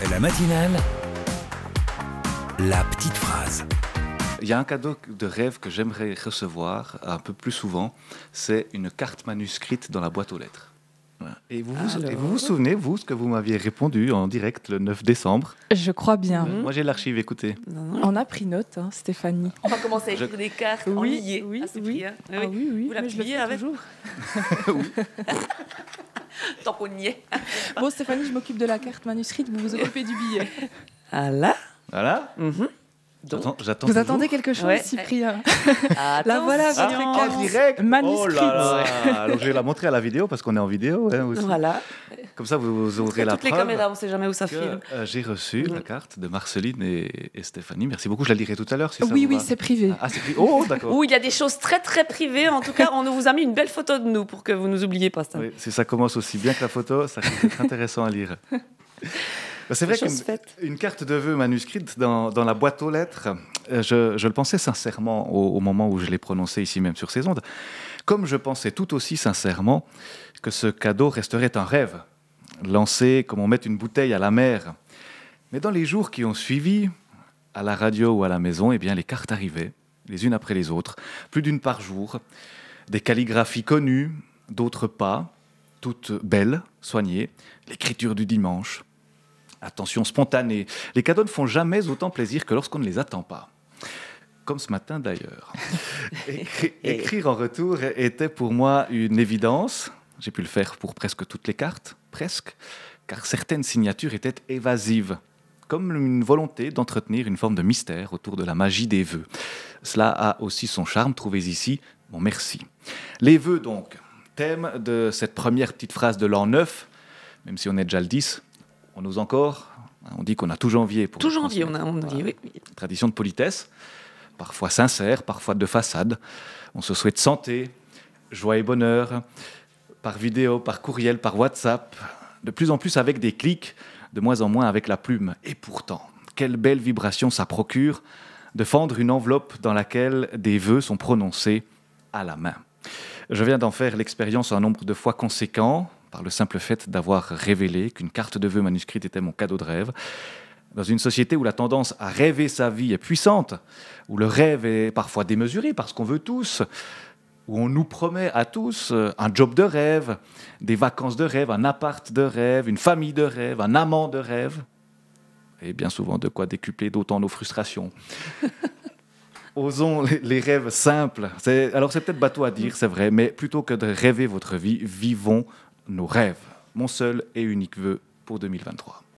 La matinale, la petite phrase. Il y a un cadeau de rêve que j'aimerais recevoir un peu plus souvent, c'est une carte manuscrite dans la boîte aux lettres. Voilà. Et vous vous souvenez, vous, ce que vous m'aviez répondu en direct le 9 décembre? Je crois bien. Moi j'ai l'archive, écoutez. On a pris note, hein, Stéphanie. On va commencer à écrire des cartes en lié. Oui, Ah, c'est oui. pris, hein. Ah oui, Vous la mais je le pliez fais avec toujours. Tant qu'on y est. Bon, Stéphanie, je m'occupe de la carte manuscrite, vous vous occupez du billet. Ah là. Voilà. J'attends Vous toujours. attendez quelque chose, Ouais. Cyprien? Attends. La voilà, votre Ah, carte en direct. manuscrite. Oh là là. Alors je vais la montrer à la vidéo parce qu'on est en vidéo hein, aussi. Voilà. Comme ça vous aurez la Toutes les preuve caméras, on ne sait jamais où ça que filme. j'ai reçu la carte de Marceline et Stéphanie. Merci beaucoup. Je la lirai tout à l'heure si ça Oui, vous oui, va. c'est privé. Ah, c'est privé. Oh, d'accord. Où il y a des choses très très privées. En tout cas, on vous a mis une belle photo de nous pour que vous nous oubliez pas ça. Oui, si ça commence aussi bien que la photo, ça risque d'être intéressant à lire. C'est vrai Chose faite. qu'une carte de vœux manuscrite dans la boîte aux lettres, je le pensais sincèrement au moment où je l'ai prononcé ici même sur ces ondes, comme je pensais tout aussi sincèrement que ce cadeau resterait un rêve, lancé comme on met une bouteille à la mer. Mais dans les jours qui ont suivi, à la radio ou à la maison, eh bien, les cartes arrivaient, les unes après les autres, plus d'une par jour, des calligraphies connues, d'autres pas, toutes belles, soignées, l'écriture du dimanche. Attention spontanée. Les cadeaux ne font jamais autant plaisir que lorsqu'on ne les attend pas. Comme ce matin d'ailleurs. Écrire en retour était pour moi une évidence. J'ai pu le faire pour presque toutes les cartes, presque, car certaines signatures étaient évasives, comme une volonté d'entretenir une forme de mystère autour de la magie des vœux. Cela a aussi son charme, trouvez ici mon merci. Les vœux donc, thème de cette première petite phrase de l'an 9, même si on est déjà le 10, on ose encore, on dit qu'on a tout janvier pour Tout janvier, transmettre. on dit oui. Tradition de politesse, parfois sincère, parfois de façade. On se souhaite santé, joie et bonheur, par vidéo, par courriel, par WhatsApp, de plus en plus avec des clics, de moins en moins avec la plume. Et pourtant, quelle belle vibration ça procure de fendre une enveloppe dans laquelle des vœux sont prononcés à la main. Je viens d'en faire l'expérience un nombre de fois conséquent, par le simple fait d'avoir révélé qu'une carte de vœux manuscrite était mon cadeau de rêve. Dans une société où la tendance à rêver sa vie est puissante, où le rêve est parfois démesuré parce qu'on veut tous, où on nous promet à tous un job de rêve, des vacances de rêve, un appart de rêve, une famille de rêve, un amant de rêve, et bien souvent de quoi décupler d'autant nos frustrations. Osons les rêves simples. Alors c'est peut-être bateau à dire, c'est vrai, mais plutôt que de rêver votre vie, vivons nos rêves. Mon seul et unique vœu pour 2023.